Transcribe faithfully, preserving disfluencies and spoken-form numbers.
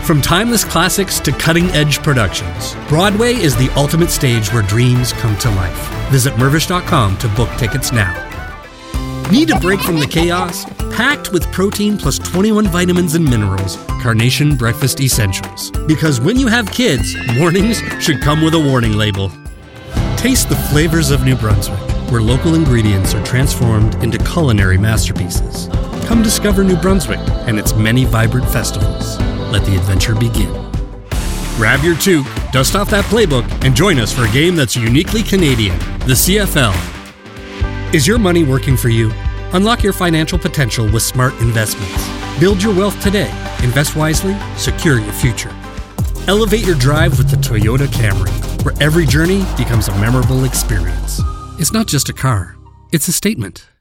From timeless classics to cutting-edge productions, Broadway is the ultimate stage where dreams come to life. Visit Mirvish dot com to book tickets now. Need a break from the chaos? Packed with protein plus twenty-one vitamins and minerals, Carnation Breakfast Essentials. Because when you have kids, mornings should come with a warning label. Taste the flavors of New Brunswick, where local ingredients are transformed into culinary masterpieces. Come discover New Brunswick and its many vibrant festivals. Let the adventure begin. Grab your toque, dust off that playbook, and join us for a game that's uniquely Canadian, the C F L. Is your money working for you? Unlock your financial potential with smart investments. Build your wealth today. Invest wisely. Secure your future. Elevate your drive with the Toyota Camry, where every journey becomes a memorable experience. It's not just a car, it's a statement.